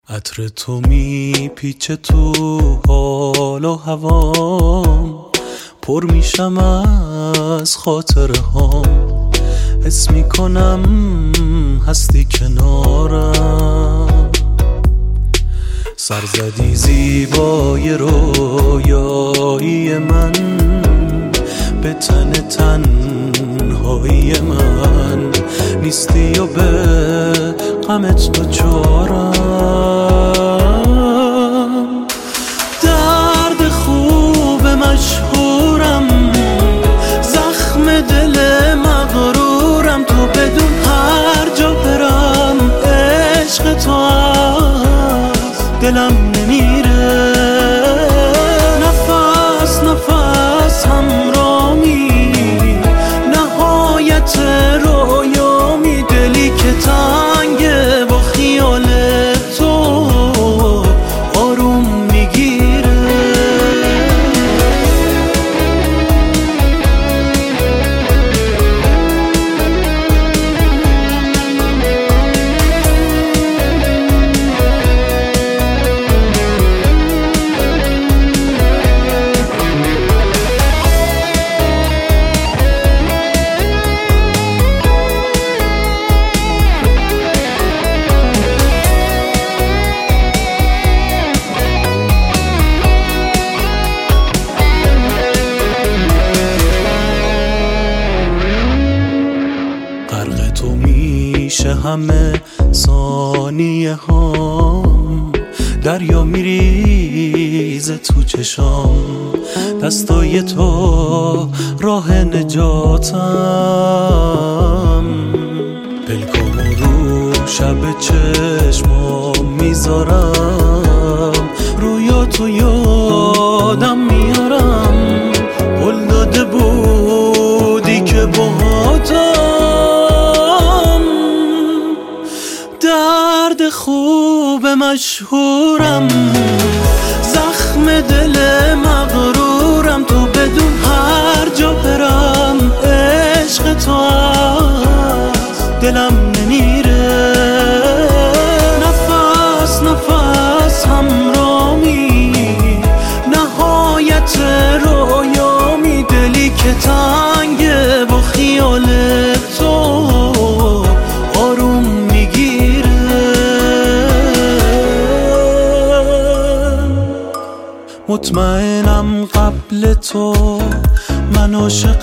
عطر تو میپیچه تو حال و هوام، پر میشم از خاطره هام، حس میکنم هستی کنارم. سرزدی زیبای رویایی من، به تن تنهایی من نیستی و به غمت دوچارم. درد خوب مشهورم، زخم دل مغرورم، تو بدون هر جا برم عشق تو از دلم نمیره. نفس نفس همرامی، نهایت رویامی، دلی که تنگه با خیال تو آروم میگیره. غرق تو میشه همه ثانیه هام، دریا میریزه تو چشام، دستای تو راه نجاتم. پلکامو رو شب چشمام میذارم، رویاتو یادم میارم، قول داده بودی که باهاتم. درد خوب مشهورم، زخم دل مغرورم، تو بدون هر جا برم عشق تو از دلم نمیره. نفس نفس همرامی، نهایت رویامی، دلی که تنگه با خیال تو آروم میگیره. مطمئنم قبل تو من عاشق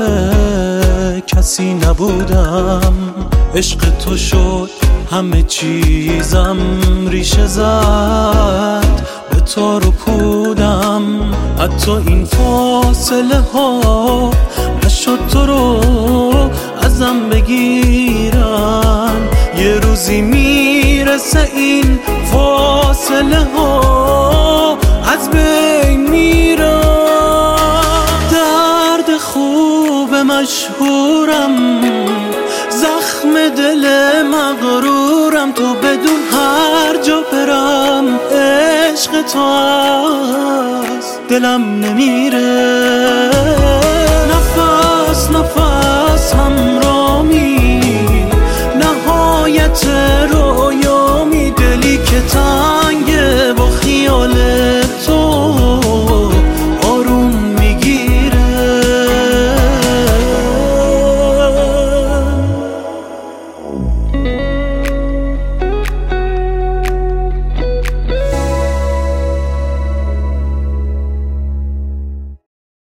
کسی نبودم، عشق تو شد همه چیزم، ریشه زد به تو رکودم. حتی این فاصله ها نشد تو رو ازم بگیرن، یه روزی میرسه این فاصله ها از بین میرن. درد خوب مشهورم، زخم دل مغرورم، تو بدون هر جا برم عشق تو از دلم نمیره. نفس نفس همرامی، نهایت